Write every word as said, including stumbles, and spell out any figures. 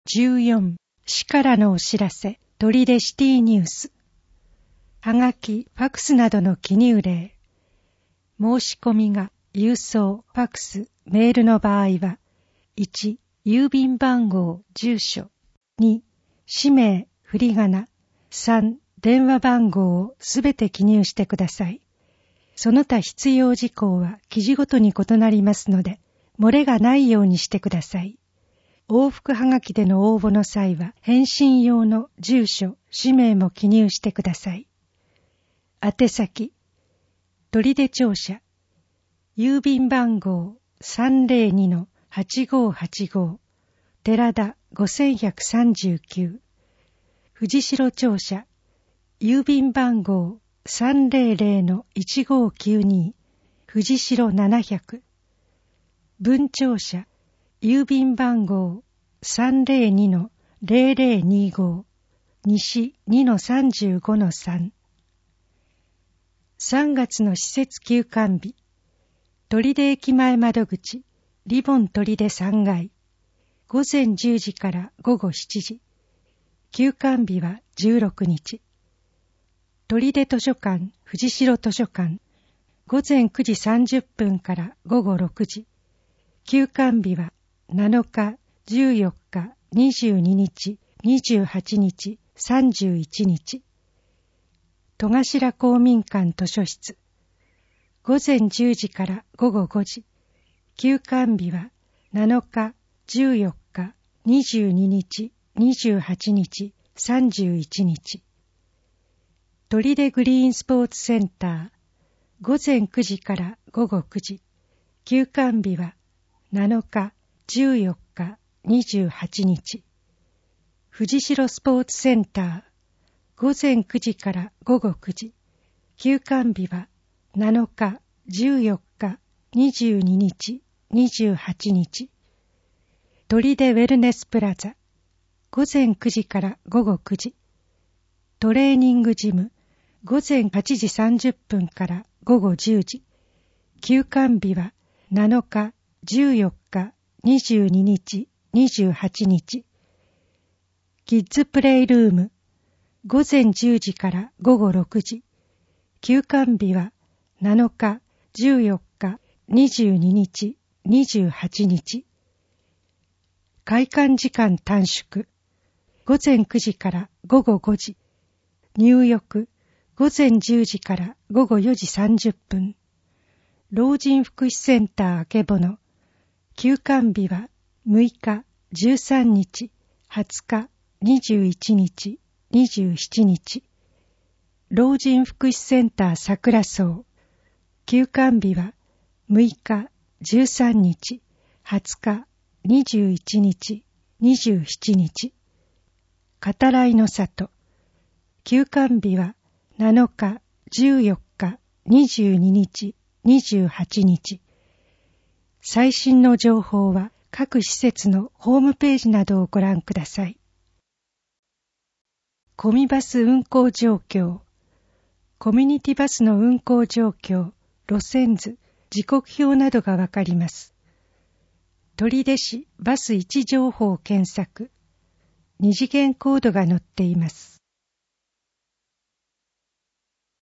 じゅうよん、市からのお知らせ、取手シティニュース。はがき、ファクスなどの記入例。申し込みが郵送、ファクス、メールの場合は、いち、郵便番号、住所。に、氏名、振り仮名。さん、電話番号をすべて記入してください。その他必要事項は記事ごとに異なりますので、漏れがないようにしてください。往復はがきでの応募の際は、返信用の住所、氏名も記入してください。宛先、取手庁舎、郵便番号 さんぜろにのはちごーはちごー、寺田ごせんひゃくさんじゅうきゅう、藤代庁舎、郵便番号 さんぜろぜろのいちごーきゅうに、藤代ななひゃく、文庁舎、郵便番号 さんぜろにのぜろぜろにごー、西 にのさんじゅうごのさん。さんがつの施設休館日、取手駅前窓口、リボン取手さんがい、ごぜんじゅうじからごごしちじ、休館日はじゅうろくにち。取手図書館、藤代図書館、ごぜんくじさんじゅっぷんからごごろくじ、休館日はなのか、じゅうよっか、にじゅうににち、にじゅうはちにち、さんじゅういちにち。戸頭公民館図書室、ごぜんじゅうじからごごごじ、休館日はなのか、じゅうよっか、にじゅうににち、にじゅうはちにち、さんじゅういちにち。取手グリーンスポーツセンター、ごぜんくじからごごくじ、休館日はなのか、じゅうよっか、にじゅうはちにち。藤代スポーツセンター、ごぜんくじからごごくじ、休館日はなのか、じゅうよっか、にじゅうににち、にじゅうはちにち。取手ウェルネスプラザ、ごぜんくじからごごくじ、トレーニングジム、ごぜんはちじさんじゅっぷんからごごじゅうじ、休館日はなのか、じゅうよっか、にじゅうににち、にじゅうはちにち。キッズプレイルーム、ごぜんじゅうじからごごろくじ、休館日はなのか、じゅうよっか、にじゅうににち、にじゅうはちにち。開館時間短縮、ごぜんくじからごごごじ、入浴、ごぜんじゅうじからごごよじさんじゅっぷん。老人福祉センターあけぼの、休館日はむいか、じゅうさんにち、はつか、にじゅういちにち、にじゅうしちにち。老人福祉センター桜荘、休館日はむいか、じゅうさんにち、はつか、にじゅういちにち、にじゅうしちにち。語らいの里、休館日はなのか、じゅうよっか、にじゅうににち、にじゅうはちにち。最新の情報は各施設のホームページなどをご覧ください。コミバス運行状況、コミュニティバスの運行状況、路線図、時刻表などがわかります。取手市バス位置情報を検索、二次元コードが載っています。